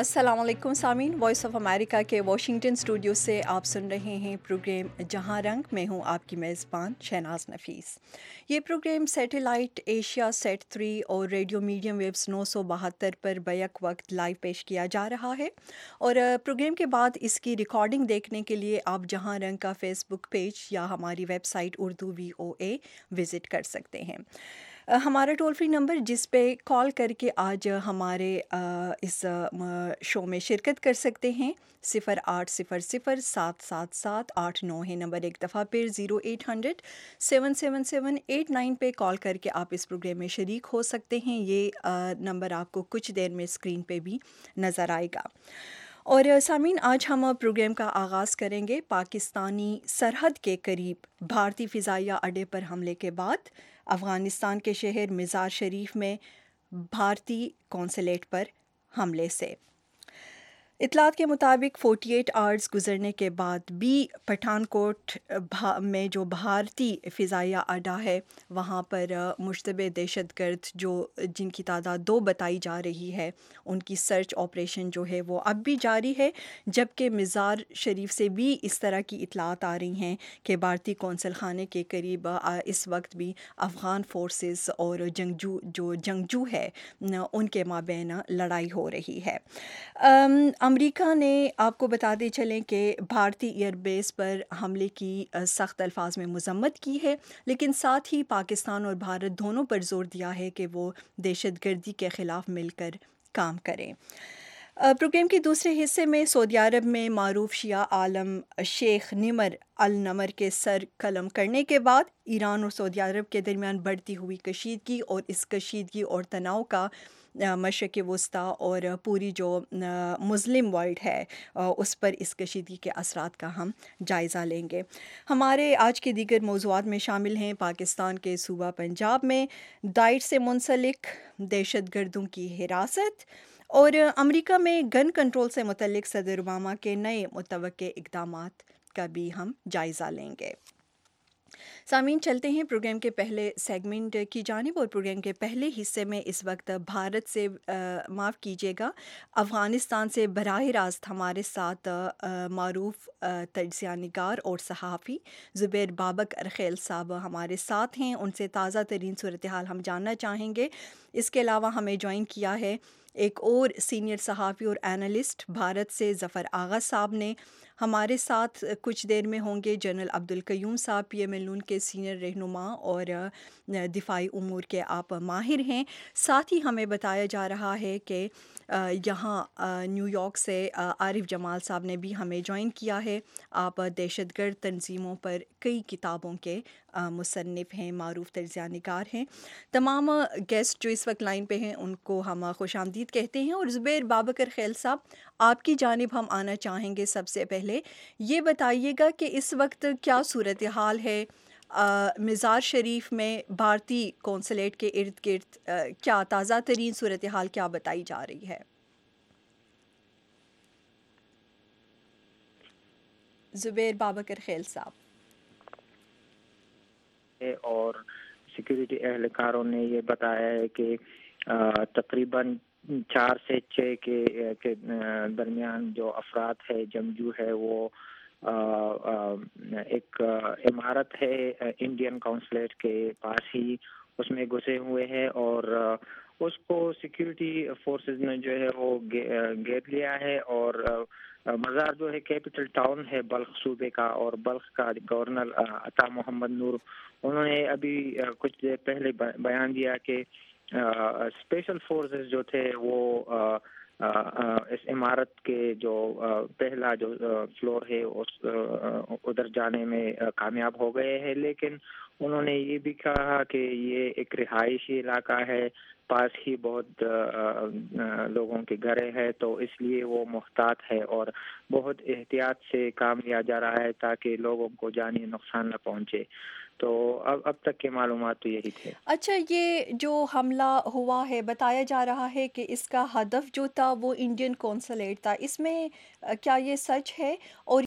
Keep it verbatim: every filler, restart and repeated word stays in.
السلام علیکم سامعین، وائس آف امریکہ کے واشنگٹن اسٹوڈیو سے آپ سن رہے ہیں پروگرام جہاں رنگ۔ میں ہوں آپ کی میزبان شہناز نفیس۔ یہ programme satellite AsiaSat three اور ریڈیو میڈیم ویوز نو سو بہتر پر بیک وقت لائیو پیش کیا جا رہا ہے، اور پروگرام کے بعد اس کی ریکارڈنگ دیکھنے کے لیے آپ جہاں رنگ کا فیس بک پیج یا ہماری website Urdu V O A visit کر سکتے ہیں۔ ہمارا ٹول فری نمبر جس پہ کال کر کے آج ہمارے اس شو میں شرکت کر سکتے ہیں، صفر آٹھ صفر صفر سات سات سات آٹھ نو ہے نمبر، ایک دفعہ پھر zero eight hundred seven seven seven eight nine پہ کال کر کے آپ اس پروگرام میں شریک ہو سکتے ہیں۔ یہ نمبر آپ کو کچھ دیر میں اسکرین پہ بھی نظر آئے گا۔ اور سامعین، آج ہم پروگرام کا آغاز کریں گے پاکستانی سرحد کے قریب بھارتی فضائیہ اڈے پر حملے کے بعد افغانستان کے شہر مزار شریف میں بھارتی قونصلیٹ پر حملے سے۔ اطلاعات کے مطابق اڑتالیس آورز گزرنے کے بعد بھی پٹھان کوٹ میں جو بھارتی فضائیہ اڈا ہے وہاں پر مشتبہ دہشت گرد جو جن کی تعداد دو بتائی جا رہی ہے، ان کی سرچ آپریشن جو ہے وہ اب بھی جاری ہے، جبکہ مزار شریف سے بھی اس طرح کی اطلاعات آ رہی ہیں کہ بھارتی قونصل خانے کے قریب اس وقت بھی افغان فورسز اور جنگجو جو جنگجو ہے ان کے مابین لڑائی ہو رہی ہے۔ امریکہ نے آپ کو بتاتے چلیں کہ بھارتی ایئر بیس پر حملے کی سخت الفاظ میں مذمت کی ہے، لیکن ساتھ ہی پاکستان اور بھارت دونوں پر زور دیا ہے کہ وہ دہشت گردی کے خلاف مل کر کام کریں۔ پروگرام کے دوسرے حصے میں سعودی عرب میں معروف شیعہ عالم شیخ نمر النمر کے سر قلم کرنے کے بعد ایران اور سعودی عرب کے درمیان بڑھتی ہوئی کشیدگی اور اس کشیدگی اور تناؤ کا مشرق وسطیٰ اور پوری جو مسلم ورلڈ ہے اس پر اس کشیدگی کے اثرات کا ہم جائزہ لیں گے۔ ہمارے آج کے دیگر موضوعات میں شامل ہیں پاکستان کے صوبہ پنجاب میں داعش سے منسلک دہشت گردوں کی حراست، اور امریکہ میں گن کنٹرول سے متعلق صدر اوباما کے نئے متوقع اقدامات کا بھی ہم جائزہ لیں گے۔ سامعین، چلتے ہیں پروگرام کے پہلے سیگمنٹ کی جانب، اور پروگرام کے پہلے حصے میں اس وقت بھارت سے معاف کیجیے گا افغانستان سے براہ راست ہمارے ساتھ معروف تجزیہ نگار اور صحافی زبیر بابک ارخیل صاحب ہمارے ساتھ ہیں، ان سے تازہ ترین صورتحال ہم جاننا چاہیں گے۔ اس کے علاوہ ہمیں جوائن کیا ہے ایک اور سینئر صحافی اور اینالسٹ بھارت سے ظفر آغا صاحب نے۔ ہمارے ساتھ کچھ دیر میں ہوں گے جنرل عبدالقیوم صاحب، پی ایم ایل نون کے سینئر رہنما اور دفاعی امور کے آپ ماہر ہیں۔ ساتھ ہی ہمیں بتایا جا رہا ہے کہ یہاں نیو یارک سے عارف جمال صاحب نے بھی ہمیں جوائن کیا ہے۔ آپ دہشت گرد تنظیموں پر کئی کتابوں کے مصنف ہیں، معروف تجزیہ نگار ہیں۔ تمام گیسٹ جو اس وقت لائن پہ ہیں ان کو ہم خوش آمدید کہتے ہیں، اور زبیر بابک ارخیل صاحب آپ کی جانب ہم آنا چاہیں گے۔ سب سے پہلے یہ بتائیے گا کہ اس وقت کیا صورتحال ہے مزار شریف میں بھارتی قونصلیٹ کے ارد گرد، کیا تازہ ترین صورتحال کیا بتائی جا رہی ہے؟ زبیر بابک ارخیل صاحب۔ اور سیکیورٹی اہلکاروں نے یہ بتایا ہے کہ تقریباً چار سے چھ کے درمیان جو افراد ہے جنگجو ہے وہ ایک عمارت ہے انڈین قونصلیٹ کے پاس ہی اس میں گھسے ہوئے ہیں، اور اس کو سیکیورٹی فورسز نے جو ہے وہ گھیر لیا ہے۔ اور مزار جو ہے کیپٹل ٹاؤن ہے بلخ صوبے کا، اور بلخ کا گورنر عطا محمد نور انہوں نے ابھی کچھ دیر پہلے بیان دیا کہ اسپیشل فورسز جو تھے وہ اس عمارت کے جو پہلا جو فلور ہے اس ادھر جانے میں کامیاب ہو گئے ہیں، لیکن انہوں نے یہ بھی کہا کہ یہ ایک رہائشی علاقہ ہے، پاس ہی بہت لوگوں کے گھر ہے، تو اس لیے وہ محتاط ہے اور بہت احتیاط سے کام لیا جا رہا ہے تاکہ لوگوں کو جانی نقصان نہ پہنچے۔ تو اب اب تک کے معلومات تو یہی تھے۔ اچھا، یہ جو حملہ ہوا ہے بتایا جا رہا ہے کہ اس کا ہدف جو تھا وہ انڈین قونصلیٹ تھا، اس میں کیا یہ سچ ہے؟ اور